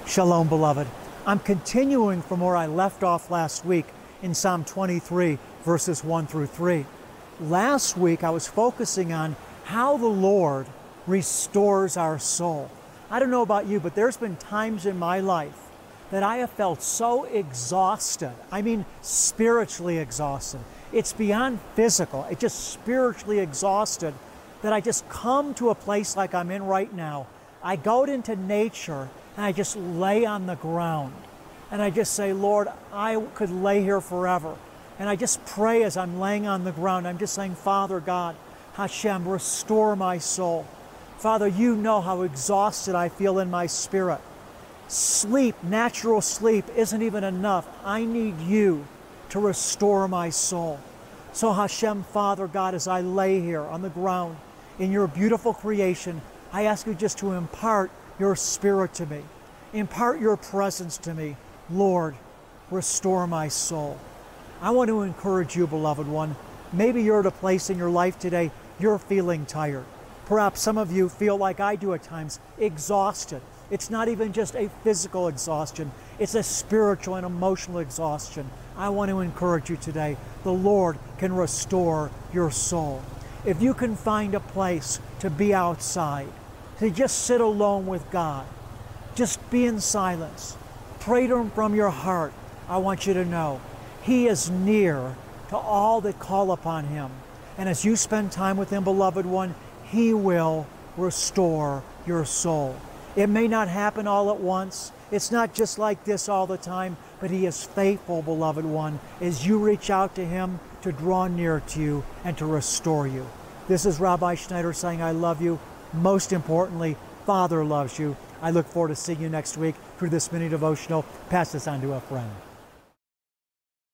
Shalom, beloved. I'm continuing from where I left off last week in Psalm 23, verses 1 through 3. Last week, I was focusing on how the Lord restores our soul. I don't know about you, but there's been times in my life that I have felt so exhausted. I mean, spiritually exhausted. It's beyond physical. It's just spiritually exhausted that I just come to a place like I'm in right now. I go into nature and I just lay on the ground. And I just say, Lord, I could lay here forever. And I just pray as I'm laying on the ground. I'm just saying, Father God, Hashem, restore my soul. Father, you know how exhausted I feel in my spirit. Sleep, natural sleep, isn't even enough. I need you to restore my soul. So Hashem, Father God, as I lay here on the ground in your beautiful creation, I ask you just to impart your spirit to me. Impart your presence to me. Lord, restore my soul. I want to encourage you, beloved one. Maybe you're at a place in your life today, you're feeling tired. Perhaps some of you feel like I do at times, exhausted. It's not even just a physical exhaustion, it's a spiritual and emotional exhaustion. I want to encourage you today. The Lord can restore your soul. If you can find a place to be outside, to just sit alone with God, just be in silence, pray to Him from your heart, I want you to know He is near to all that call upon Him. And as you spend time with Him, beloved one, He will restore your soul. It may not happen all at once. It's not just like this all the time, but He is faithful, beloved one, as you reach out to Him to draw near to you and to restore you. This is Rabbi Schneider saying, I love you. Most importantly, Father loves you. I look forward to seeing you next week through this mini devotional. Pass this on to a friend.